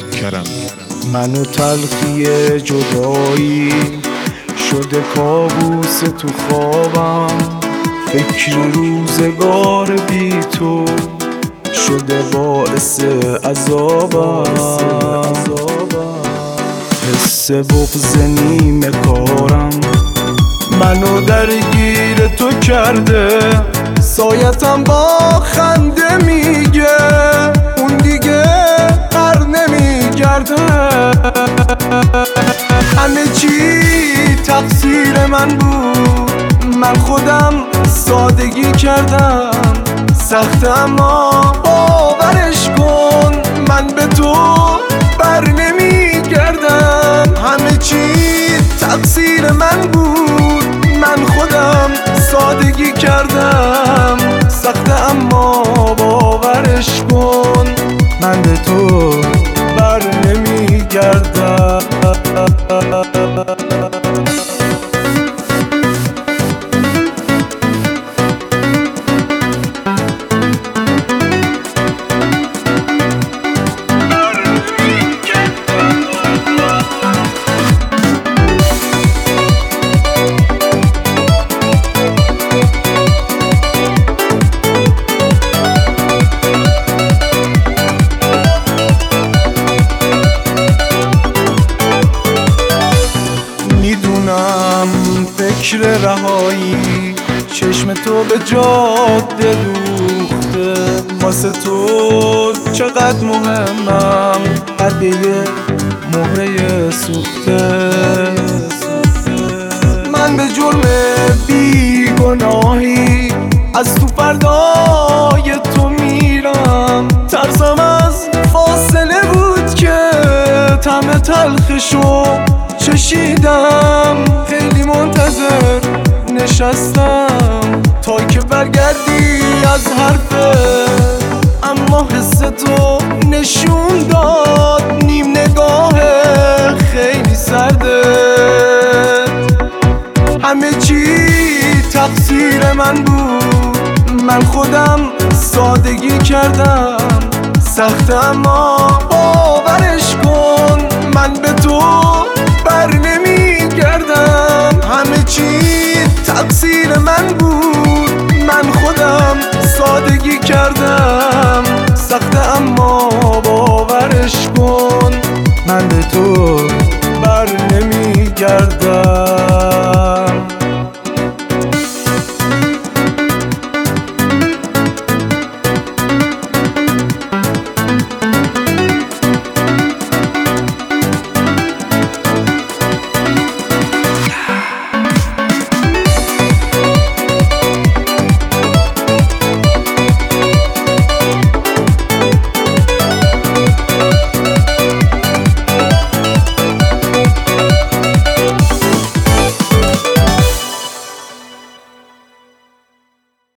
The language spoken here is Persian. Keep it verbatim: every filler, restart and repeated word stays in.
کرم. منو تلخی جدایی شده کابوس تو خوابم، فکر روزگار بی تو شده باعث عذابم. حس بغض نیمه کارم منو درگیر تو کرده، سایتم با خنده میگه اون دیگه بر نمیگرده. همه چی تقصیر من بود، من خودم سادگی کردم. سخت اما باورش کن من به تو بر نمیگردم. همه چی تقصیر من بود، من خودم سادگی کردم. سخت اما باورش کن من به تو بر نمیگردم. میدونم فکر رهایی چشم تو به جاده دوخته، واسه تو چقدر مهمم هدیه مهره سوخته. من به جرم بیگناهی از تو فردای تو میرم، ترسم از فاصله بود که طعم تلخشو چشیدم. خیلی منتظر نشستم تا که برگردی از حرفت، اما حس تو نشون داد نیم نگاه خیلی سرده. همه چی تقصیر من بود، من خودم سادگی کردم. سخت اما باورش کن من به تو بر نمیگردم. همه چی تقصیر من بود، من خودم سادگی کردم. سخت اما باورش کن من به تو